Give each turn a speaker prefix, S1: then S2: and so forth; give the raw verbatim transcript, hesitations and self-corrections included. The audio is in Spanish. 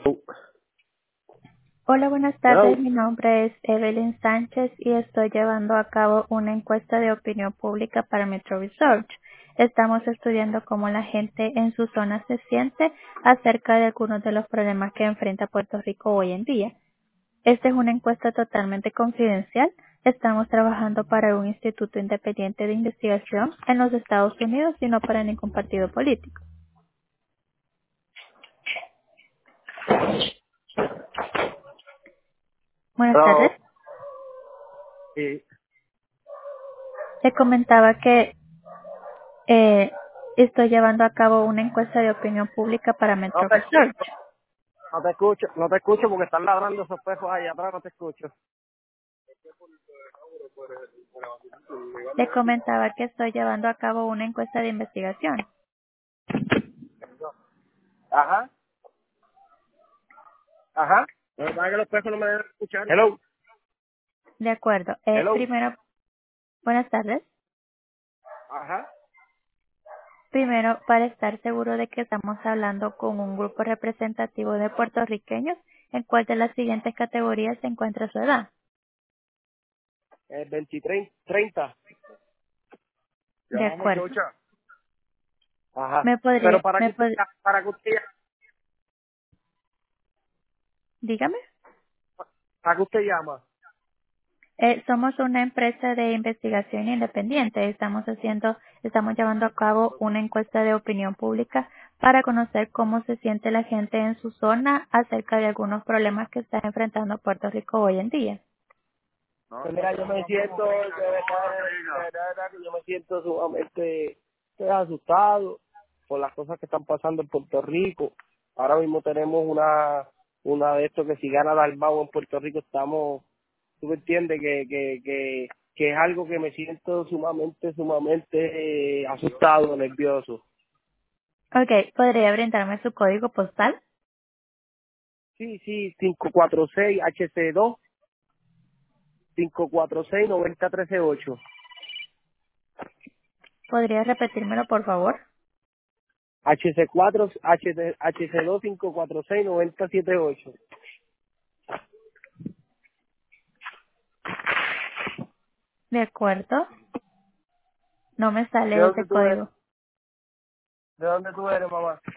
S1: Hola, buenas
S2: Hello.
S1: tardes. Mi nombre es Evelyn Sánchez y estoy llevando a cabo una encuesta de opinión pública para Metro Research. Estamos estudiando cómo la gente en su zona se siente acerca de algunos de los problemas que enfrenta Puerto Rico hoy en día. Esta es una encuesta totalmente confidencial. Estamos trabajando para un instituto independiente de investigación en los Estados Unidos y no para ningún partido político. Buenas tardes.
S2: Hello. Sí.
S1: Le comentaba que Eh, estoy llevando a cabo una encuesta de opinión pública para
S2: No
S1: Metro
S2: te escucho,
S1: Research.
S2: no te escucho, no te escucho porque están ladrando esos perros allá atrás, no te escucho.
S1: Le comentaba que estoy llevando a cabo una encuesta de investigación.
S2: Ajá, ajá. No me que los perros no me deben escuchar. Hello.
S1: De acuerdo. Eh,
S2: Hello.
S1: primero, buenas tardes.
S2: Ajá.
S1: Primero, para estar seguro de que estamos hablando con un grupo representativo de puertorriqueños, ¿en cuál de las siguientes categorías se encuentra su edad?
S2: El veintitrés, treinta.
S1: De
S2: Llamamos
S1: acuerdo.
S2: Georgia. Ajá.
S1: ¿Me
S2: Pero
S1: podría,
S2: para
S1: me
S2: que usted,
S1: pod-
S2: para que usted,
S1: dígame?
S2: para que usted llama.
S1: Eh, somos una empresa de investigación independiente. Estamos haciendo, estamos llevando a cabo una encuesta de opinión pública para conocer cómo se siente la gente en su zona acerca de algunos problemas que está enfrentando Puerto Rico hoy en día.
S2: Pues mira, yo me siento, de verdad, de verdad, de verdad que yo me siento sumamente eh, asustado por las cosas que están pasando en Puerto Rico. Ahora mismo tenemos una una de estos que si gana Dalmau en Puerto Rico estamos, tú me entiendes, que, que, que, que es algo que me siento sumamente, sumamente eh, asustado, nervioso.
S1: Ok, ¿podría brindarme su código postal?
S2: Sí, sí, cinco cuatro seis H C dos, cinco cuatro seis nueve cero uno tres ocho.
S1: ¿Podría repetírmelo, por favor?
S2: H C cuatro, H C, H C dos cinco cuatro seis nueve cero siete ocho.
S1: De acuerdo. No me
S2: ¿De
S1: sale ese
S2: dónde tú eres?
S1: código.
S2: ¿De dónde tú eres, mamá?